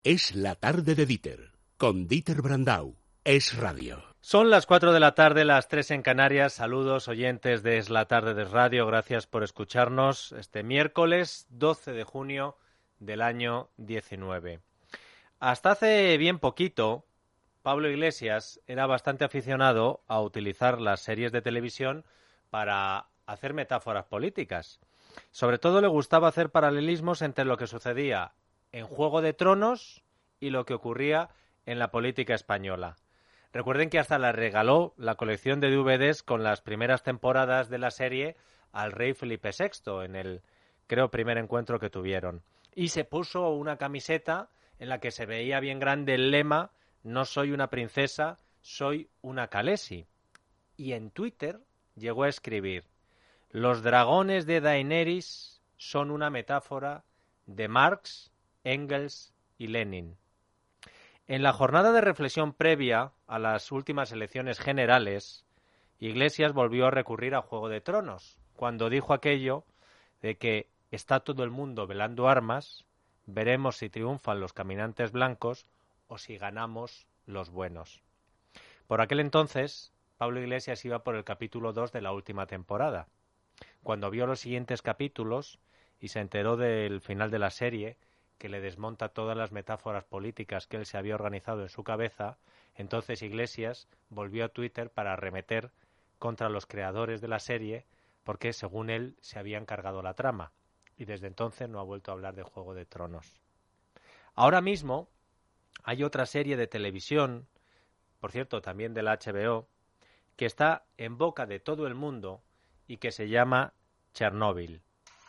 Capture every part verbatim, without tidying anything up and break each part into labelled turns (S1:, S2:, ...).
S1: Es la tarde de Dieter, con Dieter Brandau. Es radio.
S2: Son las cuatro de la tarde, las tres en Canarias. Saludos oyentes de Es la tarde de radio. Gracias por escucharnos este miércoles doce de junio del año diecinueve. Hasta hace bien poquito, Pablo Iglesias era bastante aficionado a utilizar las series de televisión para hacer metáforas políticas. Sobre todo le gustaba hacer paralelismos entre lo que sucedía en Juego de Tronos y lo que ocurría en la política española. Recuerden que hasta le regaló la colección de D V Ds con las primeras temporadas de la serie al rey Felipe sexto en el, creo, primer encuentro que tuvieron. Y se puso una camiseta en la que se veía bien grande el lema "No soy una princesa, soy una Khaleesi". Y en Twitter llegó a escribir: "Los dragones de Daenerys son una metáfora de Marx, Engels y Lenin". En la jornada de reflexión previa a las últimas elecciones generales, Iglesias volvió a recurrir a Juego de Tronos, cuando dijo aquello de que está todo el mundo velando armas, veremos si triunfan los caminantes blancos o si ganamos los buenos. Por aquel entonces, Pablo Iglesias iba por el capítulo dos de la última temporada. Cuando vio los siguientes capítulos y se enteró del final de la serie, que le desmonta todas las metáforas políticas que él se había organizado en su cabeza, entonces Iglesias volvió a Twitter para arremeter contra los creadores de la serie porque, según él, se habían cargado la trama. Y desde entonces no ha vuelto a hablar de Juego de Tronos. Ahora mismo hay otra serie de televisión, por cierto, también de la H B O, que está en boca de todo el mundo y que se llama Chernobyl.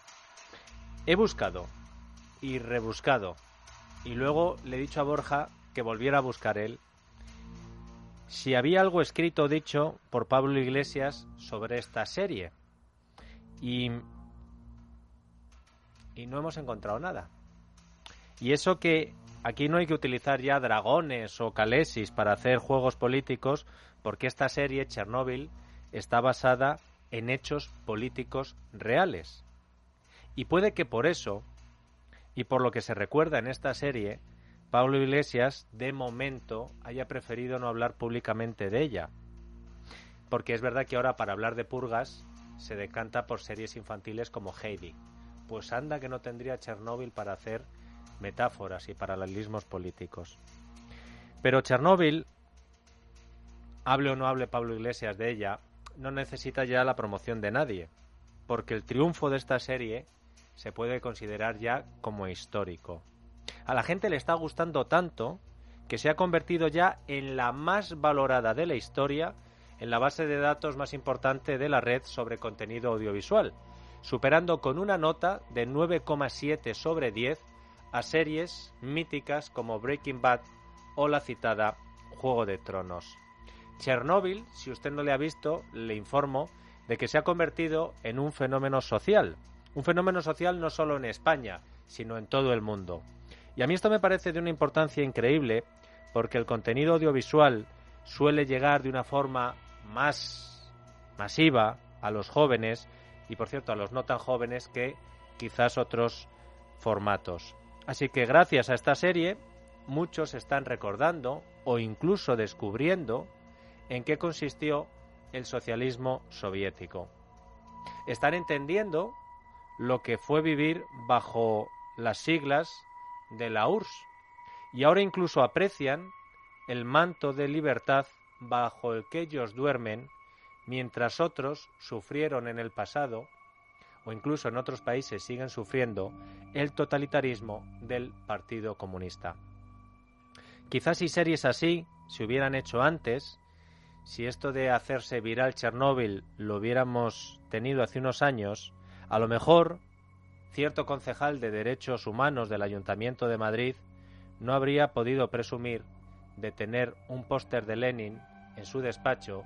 S2: He buscado y rebuscado, y luego le he dicho a Borja que volviera a buscar él si había algo escrito o dicho por Pablo Iglesias sobre esta serie, y, y no hemos encontrado nada. Y eso que aquí no hay que utilizar ya dragones o Khaleesis para hacer juegos políticos, porque esta serie, Chernobyl, está basada en hechos políticos reales. Y puede que por eso, y por lo que se recuerda en esta serie, Pablo Iglesias, de momento, haya preferido no hablar públicamente de ella. Porque es verdad que ahora, para hablar de purgas, se decanta por series infantiles como Heidi. Pues anda que no tendría Chernobyl para hacer metáforas y paralelismos políticos. Pero Chernobyl, hable o no hable Pablo Iglesias de ella, no necesita ya la promoción de nadie, porque el triunfo de esta serie se puede considerar ya como histórico. A la gente le está gustando tanto que se ha convertido ya en la más valorada de la historia, en la base de datos más importante de la red sobre contenido audiovisual, superando con una nota de nueve coma siete sobre diez a series míticas como Breaking Bad o la citada Juego de Tronos. Chernobyl, si usted no le ha visto, le informo de que se ha convertido en un fenómeno social. Un fenómeno social no solo en España, sino en todo el mundo. Y a mí esto me parece de una importancia increíble, porque el contenido audiovisual suele llegar de una forma más masiva a los jóvenes, y por cierto a los no tan jóvenes, que quizás otros formatos. Así que gracias a esta serie, muchos están recordando o incluso descubriendo en qué consistió el socialismo soviético. Están entendiendo lo que fue vivir bajo las siglas de la U R S S, y ahora incluso aprecian el manto de libertad bajo el que ellos duermen, mientras otros sufrieron en el pasado, o incluso en otros países siguen sufriendo, el totalitarismo del Partido Comunista. Quizás si series así se hubieran hecho antes, si esto de hacerse viral Chernobyl lo hubiéramos tenido hace unos años, a lo mejor cierto concejal de Derechos Humanos del Ayuntamiento de Madrid no habría podido presumir de tener un póster de Lenin en su despacho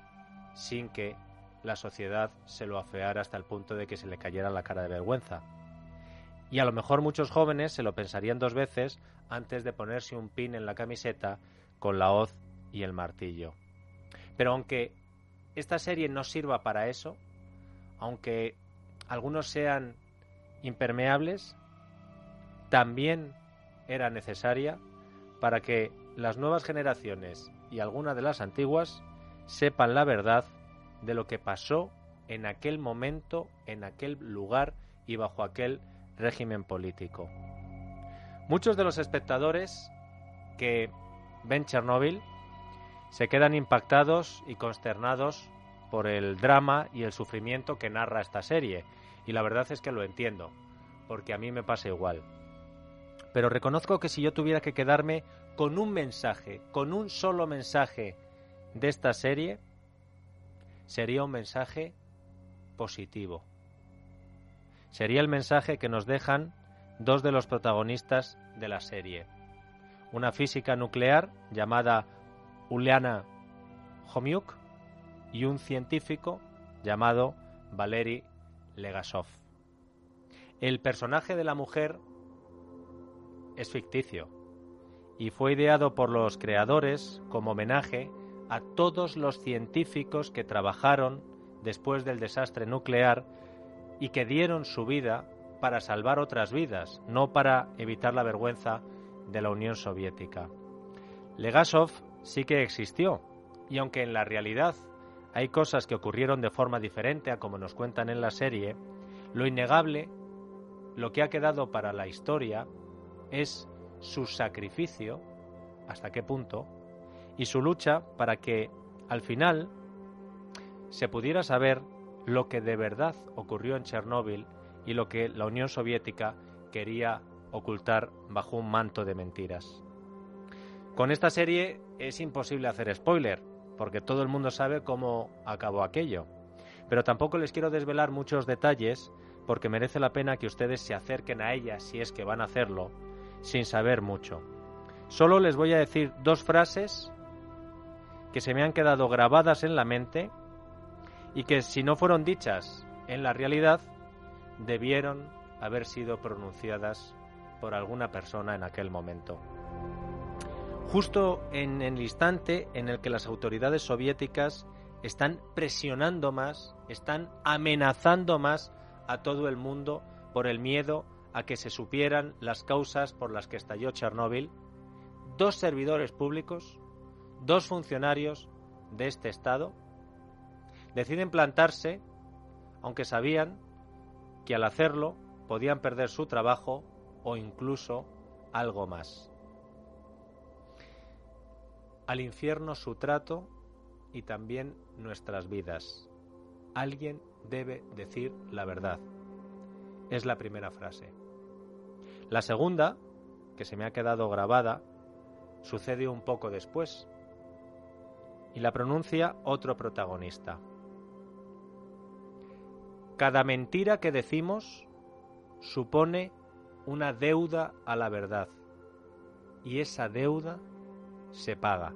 S2: sin que la sociedad se lo afeara hasta el punto de que se le cayera la cara de vergüenza. Y a lo mejor muchos jóvenes se lo pensarían dos veces antes de ponerse un pin en la camiseta con la hoz y el martillo. Pero aunque esta serie no sirva para eso, aunque algunos sean impermeables, también era necesaria para que las nuevas generaciones y algunas de las antiguas sepan la verdad de lo que pasó en aquel momento, en aquel lugar y bajo aquel régimen político. Muchos de los espectadores que ven Chernóbil se quedan impactados y consternados por el drama y el sufrimiento que narra esta serie, y la verdad es que lo entiendo, porque a mí me pasa igual. Pero reconozco que si yo tuviera que quedarme con un mensaje, con un solo mensaje de esta serie, sería un mensaje positivo. Sería el mensaje que nos dejan dos de los protagonistas de la serie. Una física nuclear llamada Uliana Homiuk y un científico llamado Valery Legasov. El personaje de la mujer es ficticio y fue ideado por los creadores como homenaje a todos los científicos que trabajaron después del desastre nuclear y que dieron su vida para salvar otras vidas, no para evitar la vergüenza de la Unión Soviética. Legasov sí que existió, y aunque en la realidad hay cosas que ocurrieron de forma diferente a como nos cuentan en la serie, lo innegable, lo que ha quedado para la historia, es su sacrificio, hasta qué punto, y su lucha para que, al final, se pudiera saber lo que de verdad ocurrió en Chernóbil y lo que la Unión Soviética quería ocultar bajo un manto de mentiras. Con esta serie es imposible hacer spoiler, porque todo el mundo sabe cómo acabó aquello. Pero tampoco les quiero desvelar muchos detalles, porque merece la pena que ustedes se acerquen a ella, si es que van a hacerlo, sin saber mucho. Solo les voy a decir dos frases que se me han quedado grabadas en la mente y que, si no fueron dichas en la realidad, debieron haber sido pronunciadas por alguna persona en aquel momento. Justo en el instante en el que las autoridades soviéticas están presionando más, están amenazando más a todo el mundo por el miedo a que se supieran las causas por las que estalló Chernóbil, dos servidores públicos, dos funcionarios de este Estado, deciden plantarse, aunque sabían que al hacerlo podían perder su trabajo o incluso algo más. Al infierno su trato y también nuestras vidas. Alguien debe decir la verdad. Es la primera frase. La segunda, que se me ha quedado grabada, sucede un poco después y la pronuncia otro protagonista. Cada mentira que decimos supone una deuda a la verdad y esa deuda se paga.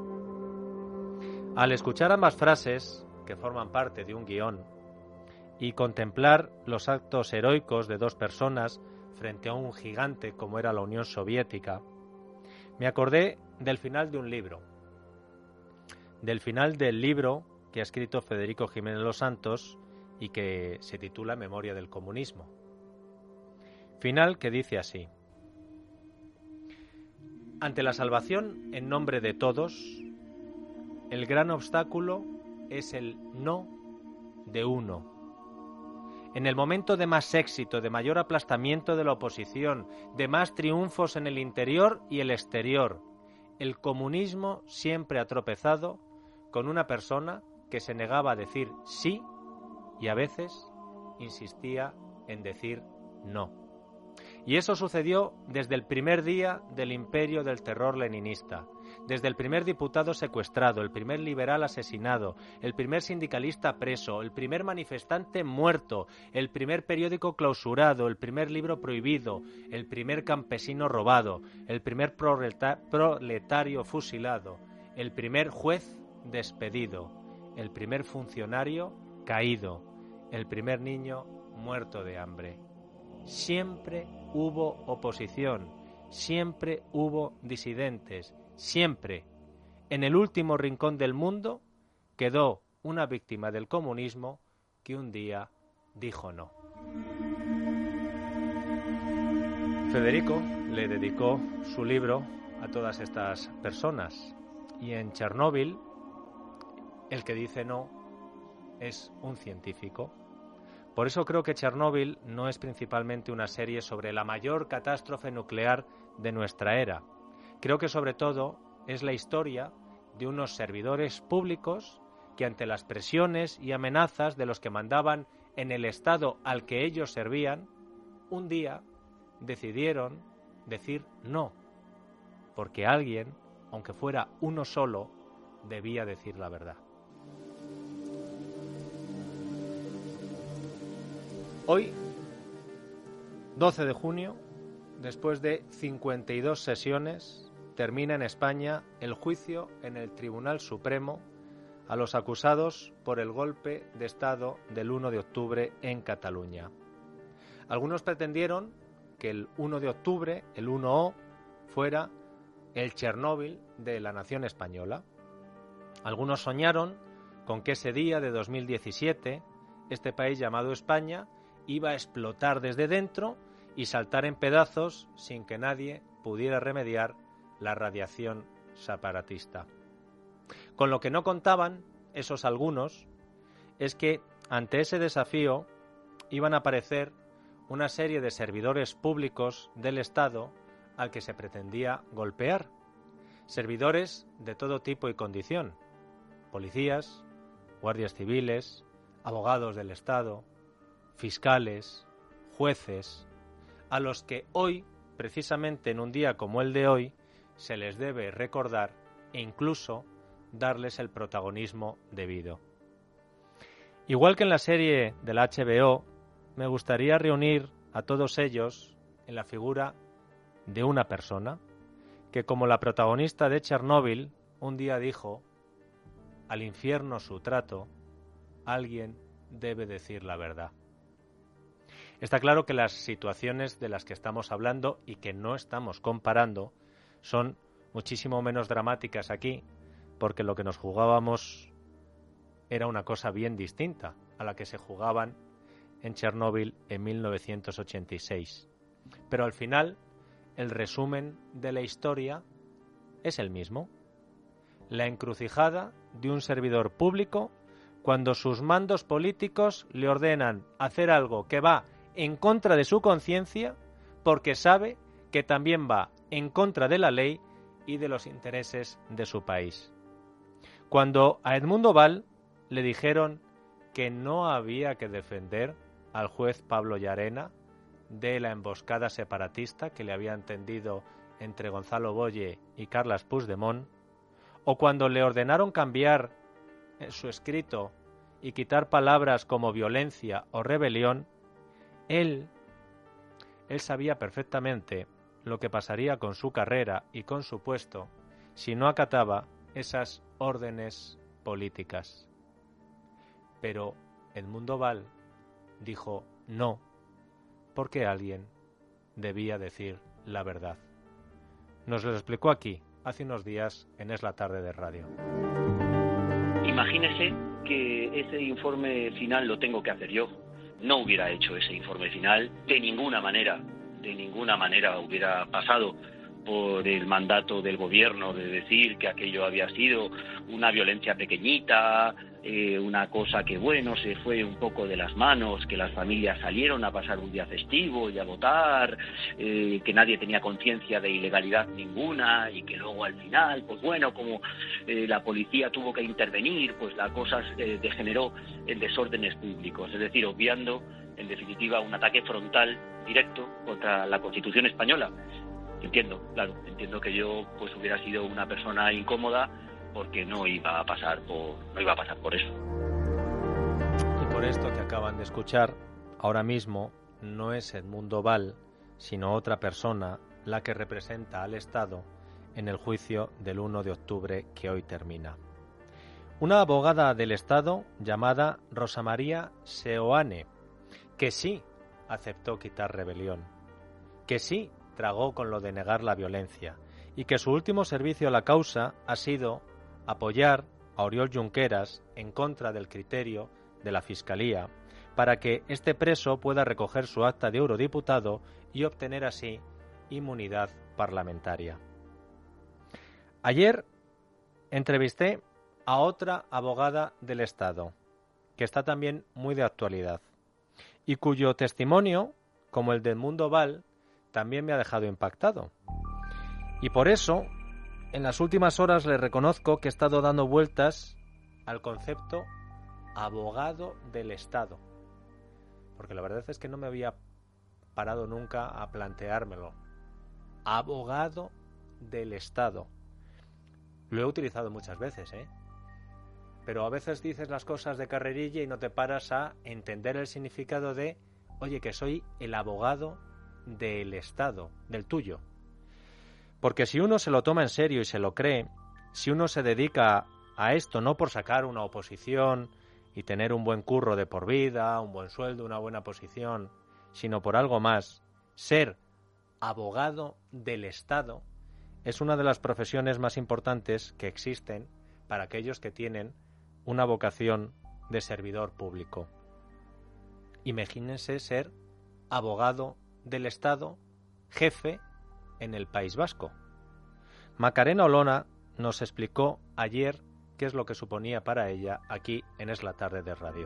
S2: Al escuchar ambas frases, que forman parte de un guión, y contemplar los actos heroicos de dos personas frente a un gigante como era la Unión Soviética, me acordé del final de un libro, del final del libro que ha escrito Federico Jiménez Los Santos y que se titula Memoria del comunismo. Final que dice así: ante la salvación en nombre de todos, el gran obstáculo es el no de uno. En el momento de más éxito, de mayor aplastamiento de la oposición, de más triunfos en el interior y el exterior, el comunismo siempre ha tropezado con una persona que se negaba a decir sí y a veces insistía en decir no. Y eso sucedió desde el primer día del imperio del terror leninista, desde el primer diputado secuestrado, el primer liberal asesinado, el primer sindicalista preso, el primer manifestante muerto, el primer periódico clausurado, el primer libro prohibido, el primer campesino robado, el primer proletario fusilado, el primer juez despedido, el primer funcionario caído, el primer niño muerto de hambre. Siempre hubo oposición, siempre hubo disidentes, siempre. En el último rincón del mundo quedó una víctima del comunismo que un día dijo no. Federico le dedicó su libro a todas estas personas. Y en Chernóbil, el que dice no es un científico. Por eso creo que Chernóbil no es principalmente una serie sobre la mayor catástrofe nuclear de nuestra era. Creo que sobre todo es la historia de unos servidores públicos que ante las presiones y amenazas de los que mandaban en el Estado al que ellos servían, un día decidieron decir no, porque alguien, aunque fuera uno solo, debía decir la verdad. Hoy, doce de junio, después de cincuenta y dos sesiones, termina en España el juicio en el Tribunal Supremo a los acusados por el golpe de Estado del uno de octubre en Cataluña. Algunos pretendieron que el uno de octubre, el uno O, fuera el Chernóbil de la nación española. Algunos soñaron con que ese día de dos mil diecisiete, este país llamado España iba a explotar desde dentro y saltar en pedazos sin que nadie pudiera remediar la radiación separatista. Con lo que no contaban esos algunos es que ante ese desafío iban a aparecer una serie de servidores públicos del Estado al que se pretendía golpear. Servidores de todo tipo y condición: policías, guardias civiles, abogados del Estado, fiscales, jueces, a los que hoy, precisamente en un día como el de hoy, se les debe recordar e incluso darles el protagonismo debido. Igual que en la serie de la H B O, me gustaría reunir a todos ellos en la figura de una persona que, como la protagonista de Chernóbil, un día dijo: al infierno su trato, alguien debe decir la verdad. Está claro que las situaciones de las que estamos hablando y que no estamos comparando son muchísimo menos dramáticas aquí, porque lo que nos jugábamos era una cosa bien distinta a la que se jugaban en Chernóbil en mil novecientos ochenta y seis. Pero al final, el resumen de la historia es el mismo. La encrucijada de un servidor público cuando sus mandos políticos le ordenan hacer algo que va en contra de su conciencia, porque sabe que también va en contra de la ley y de los intereses de su país. Cuando a Edmundo Val le dijeron que no había que defender al juez Pablo Llarena de la emboscada separatista que le habían tendido entre Gonzalo Boye y Carles Puigdemont, o cuando le ordenaron cambiar su escrito y quitar palabras como violencia o rebelión, él, él sabía perfectamente lo que pasaría con su carrera y con su puesto si no acataba esas órdenes políticas. Pero Edmundo Val dijo no, porque alguien debía decir la verdad. Nos lo explicó aquí, hace unos días, en Es la Tarde de Radio.
S3: Imagínese que ese informe final lo tengo que hacer yo. No hubiera hecho ese informe final de ninguna manera, de ninguna manera hubiera pasado por el mandato del gobierno de decir que aquello había sido una violencia pequeñita, eh, una cosa que, bueno, se fue un poco de las manos, que las familias salieron a pasar un día festivo y a votar, eh, que nadie tenía conciencia de ilegalidad ninguna y que luego al final, pues bueno, como eh, la policía tuvo que intervenir, pues la cosa eh, degeneró en desórdenes públicos, es decir, obviando, en definitiva, un ataque frontal directo contra la Constitución española. Entiendo, claro, entiendo que yo pues hubiera sido una persona incómoda porque no iba a pasar por no iba a pasar por eso.
S2: Y por esto que acaban de escuchar, ahora mismo no es Edmundo Val, sino otra persona la que representa al Estado en el juicio del uno de octubre que hoy termina. Una abogada del Estado llamada Rosa María Seoane, que sí aceptó quitar rebelión, que sí tragó con lo de negar la violencia y que su último servicio a la causa ha sido apoyar a Oriol Junqueras en contra del criterio de la Fiscalía para que este preso pueda recoger su acta de eurodiputado y obtener así inmunidad parlamentaria. Ayer entrevisté a otra abogada del Estado, que está también muy de actualidad, y cuyo testimonio, como el de Edmundo Val, también me ha dejado impactado. Y por eso, en las últimas horas le reconozco que he estado dando vueltas al concepto abogado del Estado, porque la verdad es que no me había parado nunca a planteármelo. Abogado del Estado. Lo he utilizado muchas veces, ¿eh? Pero a veces dices las cosas de carrerilla y no te paras a entender el significado de, oye, que soy el abogado del Estado, del tuyo. Porque si uno se lo toma en serio y se lo cree, si uno se dedica a esto no por sacar una oposición y tener un buen curro de por vida, un buen sueldo, una buena posición, sino por algo más, ser abogado del Estado es una de las profesiones más importantes que existen para aquellos que tienen una vocación de servidor público. Imagínense ser abogado del Estado, jefe en el País Vasco. Macarena Olona nos explicó ayer qué es lo que suponía para ella aquí en Es la Tarde de Radio.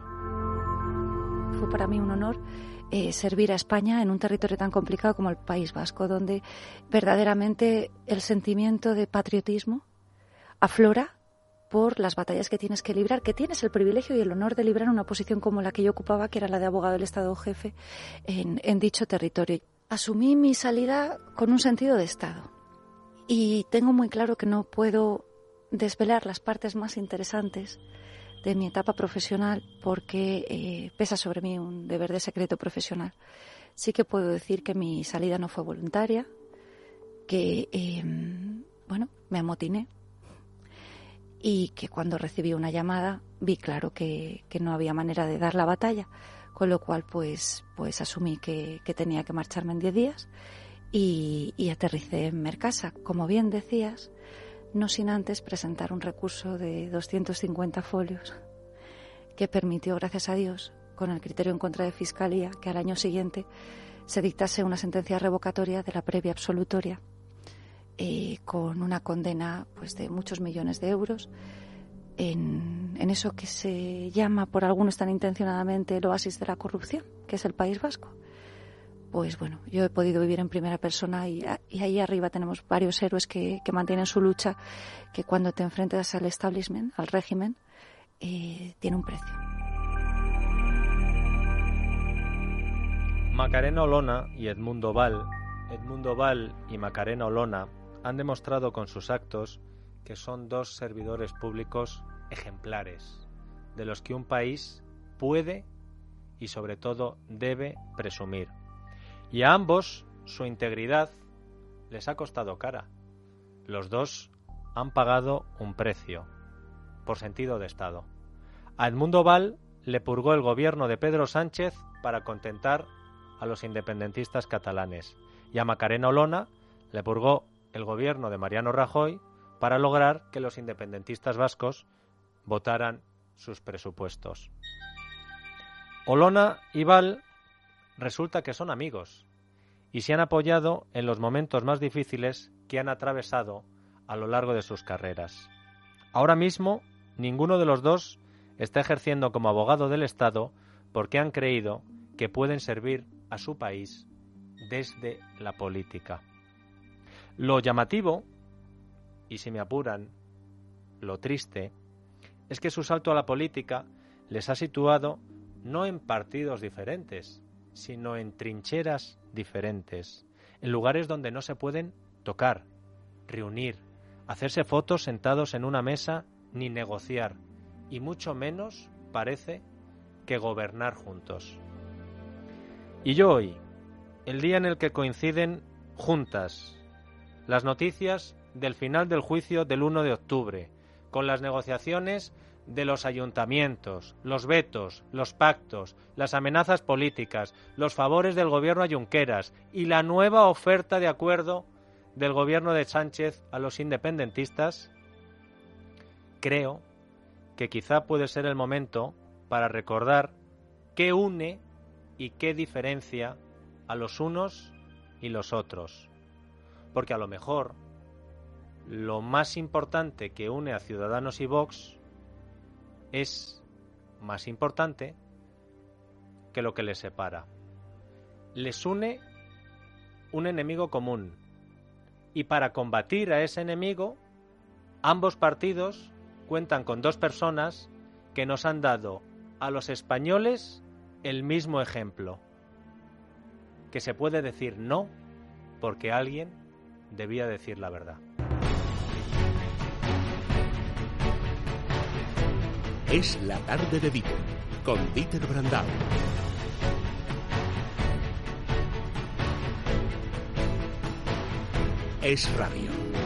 S4: Fue para mí un honor eh, servir a España en un territorio tan complicado como el País Vasco, donde verdaderamente el sentimiento de patriotismo aflora por las batallas que tienes que librar, que tienes el privilegio y el honor de librar una posición como la que yo ocupaba, que era la de abogado del Estado jefe en, en dicho territorio. Asumí mi salida con un sentido de Estado y tengo muy claro que no puedo desvelar las partes más interesantes de mi etapa profesional porque eh, pesa sobre mí un deber de secreto profesional. Sí que puedo decir que mi salida no fue voluntaria, que eh, bueno, me amotiné y que cuando recibí una llamada vi claro que, que no había manera de dar la batalla, con lo cual pues, pues asumí que, que tenía que marcharme en diez días y, y aterricé en Mercasa, como bien decías, no sin antes presentar un recurso de doscientos cincuenta folios que permitió, gracias a Dios, con el criterio en contra de Fiscalía, que al año siguiente se dictase una sentencia revocatoria de la previa absolutoria, eh, con una condena pues de muchos millones de euros en, en eso que se llama por algunos tan intencionadamente el oasis de la corrupción, que es el País Vasco. Pues bueno, yo he podido vivir en primera persona y, y ahí arriba tenemos varios héroes que, que mantienen su lucha, que cuando te enfrentas al establishment, al régimen, eh, tiene un precio.
S2: Macarena Olona y Edmundo Val, Edmundo Val y Macarena Olona han demostrado con sus actos que son dos servidores públicos ejemplares, de los que un país puede y sobre todo debe presumir. Y a ambos su integridad les ha costado cara. Los dos han pagado un precio, por sentido de Estado. A Edmundo Val le purgó el gobierno de Pedro Sánchez para contentar a los independentistas catalanes. Y a Macarena Olona le purgó el gobierno de Mariano Rajoy para lograr que los independentistas vascos votaran sus presupuestos. Olona y Val resulta que son amigos y se han apoyado en los momentos más difíciles que han atravesado a lo largo de sus carreras. Ahora mismo, ninguno de los dos está ejerciendo como abogado del Estado porque han creído que pueden servir a su país desde la política. Lo llamativo, y si me apuran, lo triste, es que su salto a la política les ha situado no en partidos diferentes, sino en trincheras diferentes, en lugares donde no se pueden tocar, reunir, hacerse fotos sentados en una mesa ni negociar, y mucho menos parece que gobernar juntos. Y yo hoy, el día en el que coinciden juntas las noticias del final del juicio del uno de octubre, con las negociaciones de los ayuntamientos, los vetos, los pactos, las amenazas políticas, los favores del gobierno a Junqueras y la nueva oferta de acuerdo del gobierno de Sánchez a los independentistas, creo que quizá puede ser el momento para recordar qué une y qué diferencia a los unos y los otros. Porque a lo mejor lo más importante que une a Ciudadanos y Vox es más importante que lo que les separa. Les une un enemigo común. Y para combatir a ese enemigo, ambos partidos cuentan con dos personas que nos han dado a los españoles el mismo ejemplo. Que se puede decir no porque alguien debía decir la verdad.
S1: Es la tarde de Dieter, con Dieter Brandau. Es Radio.